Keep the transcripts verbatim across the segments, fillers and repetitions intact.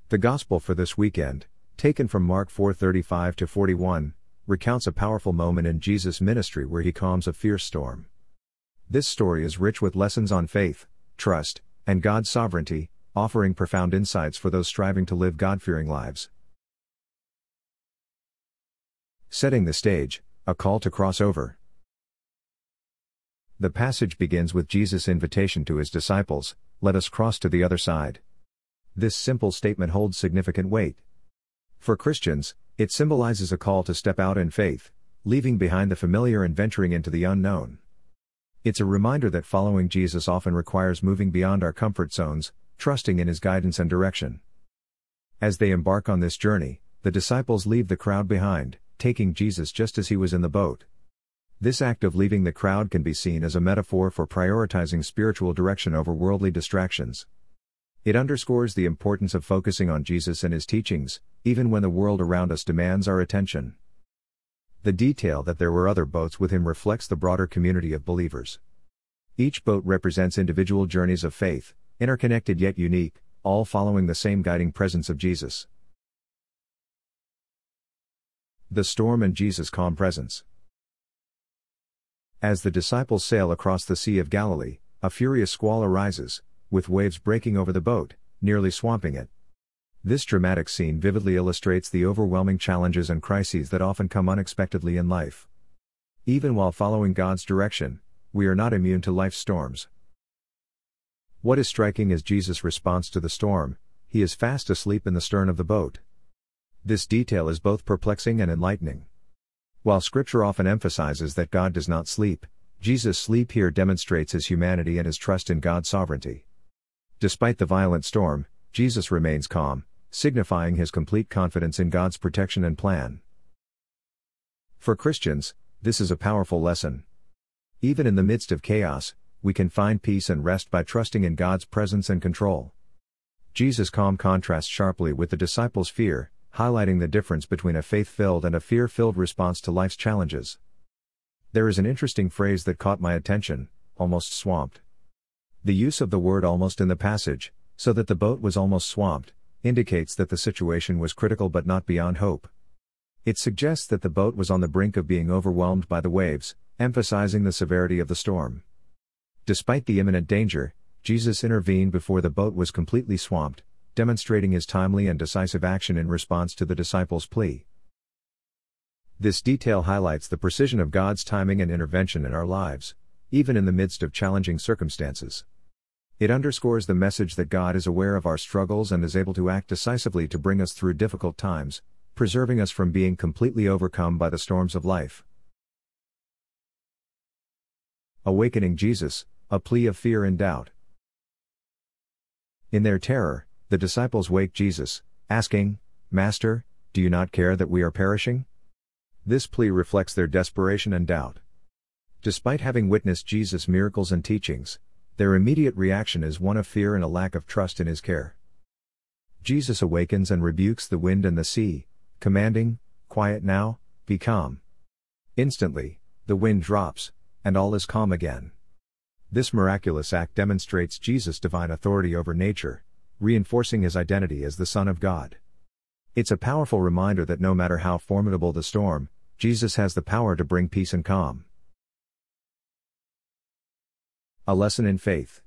The Gospel for this weekend, taken from Mark four thirty-five to forty-one, recounts a powerful moment in Jesus' ministry where he calms a fierce storm. This story is rich with lessons on faith, trust, and God's sovereignty, offering profound insights for those striving to live God-fearing lives. Setting the stage, a call to cross over. The passage begins with Jesus' invitation to his disciples, "Let us cross to the other side." This simple statement holds significant weight. For Christians, it symbolizes a call to step out in faith, leaving behind the familiar and venturing into the unknown. It's a reminder that following Jesus often requires moving beyond our comfort zones, trusting in his guidance and direction. As they embark on this journey, the disciples leave the crowd behind, taking Jesus just as he was in the boat. This act of leaving the crowd can be seen as a metaphor for prioritizing spiritual direction over worldly distractions. It underscores the importance of focusing on Jesus and his teachings, even when the world around us demands our attention. The detail that there were other boats with him reflects the broader community of believers. Each boat represents individual journeys of faith, interconnected yet unique, all following the same guiding presence of Jesus. The storm and Jesus' calm presence. As the disciples sail across the Sea of Galilee, a furious squall arises, with waves breaking over the boat, nearly swamping it. This dramatic scene vividly illustrates the overwhelming challenges and crises that often come unexpectedly in life. Even while following God's direction, we are not immune to life's storms. What is striking is Jesus' response to the storm. He is fast asleep in the stern of the boat. This detail is both perplexing and enlightening. While Scripture often emphasizes that God does not sleep, Jesus' sleep here demonstrates his humanity and his trust in God's sovereignty. Despite the violent storm, Jesus remains calm, signifying his complete confidence in God's protection and plan. For Christians, this is a powerful lesson. Even in the midst of chaos, we can find peace and rest by trusting in God's presence and control. Jesus' calm contrasts sharply with the disciples' fear, highlighting the difference between a faith-filled and a fear-filled response to life's challenges. There is an interesting phrase that caught my attention: almost swamped. The use of the word almost in the passage, so that the boat was almost swamped, indicates that the situation was critical but not beyond hope. It suggests that the boat was on the brink of being overwhelmed by the waves, emphasizing the severity of the storm. Despite the imminent danger, Jesus intervened before the boat was completely swamped, demonstrating his timely and decisive action in response to the disciples' plea. This detail highlights the precision of God's timing and intervention in our lives, even in the midst of challenging circumstances. It underscores the message that God is aware of our struggles and is able to act decisively to bring us through difficult times, preserving us from being completely overcome by the storms of life. Awakening Jesus, a plea of fear and doubt. In their terror, the disciples wake Jesus, asking, "Master, do you not care that we are perishing?" This plea reflects their desperation and doubt. Despite having witnessed Jesus' miracles and teachings, their immediate reaction is one of fear and a lack of trust in his care. Jesus awakens and rebukes the wind and the sea, commanding, "Quiet now, be calm." Instantly, the wind drops, and all is calm again. This miraculous act demonstrates Jesus' divine authority over nature, reinforcing his identity as the Son of God. It's a powerful reminder that no matter how formidable the storm, Jesus has the power to bring peace and calm. A lesson in faith.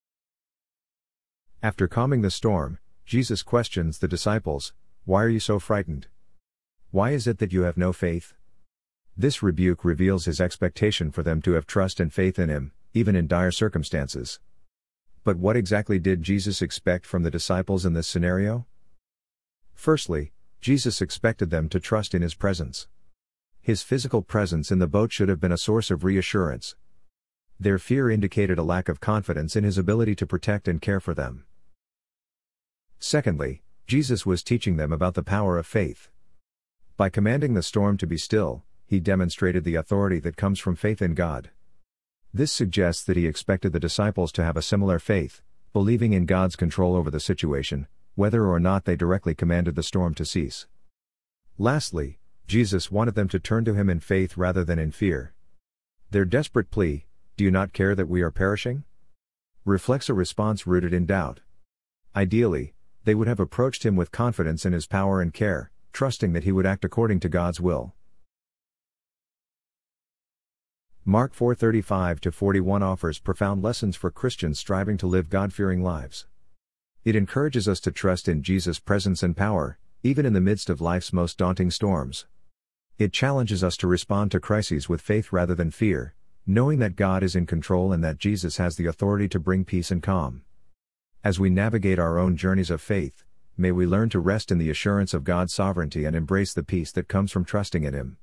After calming the storm, Jesus questions the disciples, "Why are you so frightened? Why is it that you have no faith?" This rebuke reveals his expectation for them to have trust and faith in him, even in dire circumstances. But what exactly did Jesus expect from the disciples in this scenario? Firstly, Jesus expected them to trust in his presence. His physical presence in the boat should have been a source of reassurance. Their fear indicated a lack of confidence in his ability to protect and care for them. Secondly, Jesus was teaching them about the power of faith. By commanding the storm to be still, he demonstrated the authority that comes from faith in God. This suggests that he expected the disciples to have a similar faith, believing in God's control over the situation, whether or not they directly commanded the storm to cease. Lastly, Jesus wanted them to turn to him in faith rather than in fear. Their desperate plea, "Do you not care that we are perishing?" reflects a response rooted in doubt. Ideally, they would have approached him with confidence in his power and care, trusting that he would act according to God's will. Mark four thirty-five to forty-one offers profound lessons for Christians striving to live God-fearing lives. It encourages us to trust in Jesus' presence and power, even in the midst of life's most daunting storms. It challenges us to respond to crises with faith rather than fear, knowing that God is in control and that Jesus has the authority to bring peace and calm. As we navigate our own journeys of faith, may we learn to rest in the assurance of God's sovereignty and embrace the peace that comes from trusting in Him.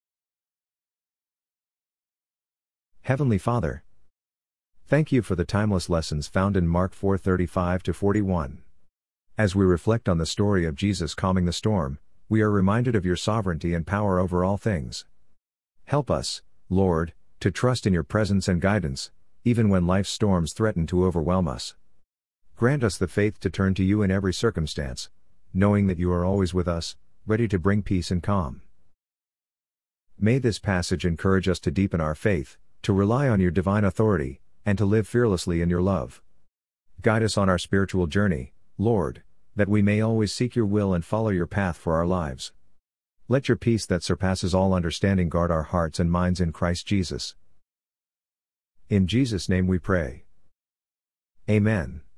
Heavenly Father, thank you for the timeless lessons found in Mark four thirty-five to forty-one. As we reflect on the story of Jesus calming the storm, we are reminded of your sovereignty and power over all things. Help us, Lord, to trust in your presence and guidance, even when life's storms threaten to overwhelm us. Grant us the faith to turn to you in every circumstance, knowing that you are always with us, ready to bring peace and calm. May this passage encourage us to deepen our faith, to rely on your divine authority, and to live fearlessly in your love. Guide us on our spiritual journey, Lord, that we may always seek your will and follow your path for our lives. Let your peace that surpasses all understanding guard our hearts and minds in Christ Jesus. In Jesus' name we pray. Amen.